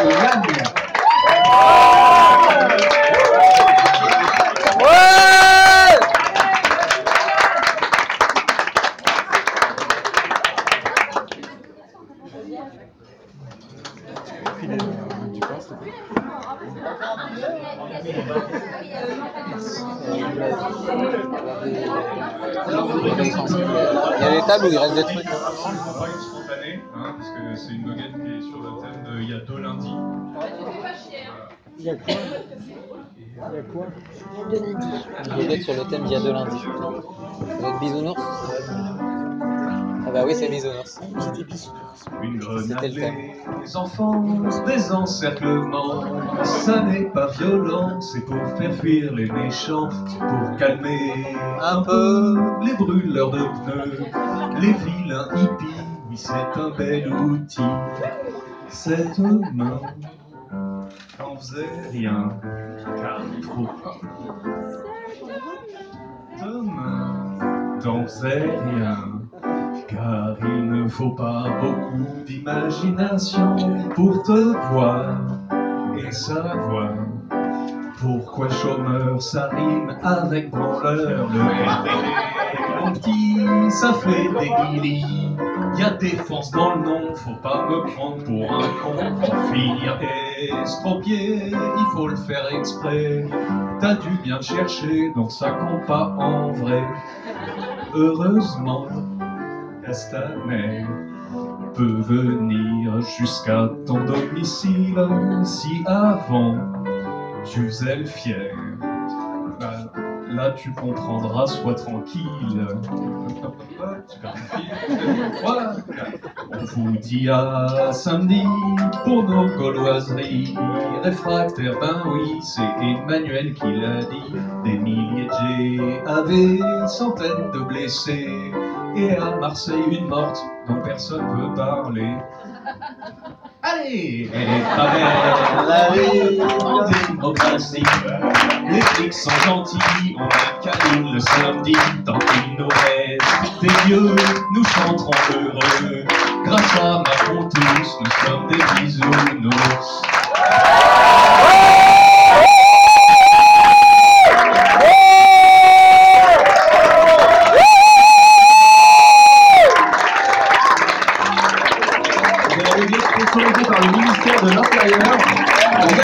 Yann. Il y a des tables où il reste des trucs. Ça va pas être spontané, hein, parce que c'est une goguette qui est sur le thème de il y a 2 lundis. Il y a quoi? Il y a quoi? Une goguette sur le thème d'il y a 2 lundis. Ça va être bisounours? Ah bah oui, c'est bisounours. Une C'était le thème. les enfants, des encerclements, ça n'est pas violent, c'est pour faire fuir les méchants, c'est pour calmer un peu les brûleurs de pneus, les vilains hippies, oui c'est un bel outil. Cette main n'en faisait rien, car il faut pas. Cette main n'en faisait rien. Car il ne faut pas beaucoup d'imagination pour te voir et savoir pourquoi chômeur ça rime avec branleur. Le RBD, mon petit, ça fait des guilis. Y a défense dans le nom, faut pas me prendre pour un con. Pour finir estropié, il faut le faire exprès. T'as dû bien le chercher, donc ça compte pas en vrai. Heureusement, Castaner peut venir jusqu'à ton domicile si avant tu faisais le fier. Là tu comprendras, sois tranquille. Voilà. On vous dit à samedi pour nos gauloiseries réfractaires. Ben oui, c'est Emmanuel qui l'a dit. Des milliers de GAV, centaines de blessés. Et à Marseille, une morte dont personne veut parler. Allez, elle est pas belle, la vie en démocratie. Les flics sont gentils, on est câlin le samedi. Tant qu'il nous reste des vieux, nous chanterons heureux.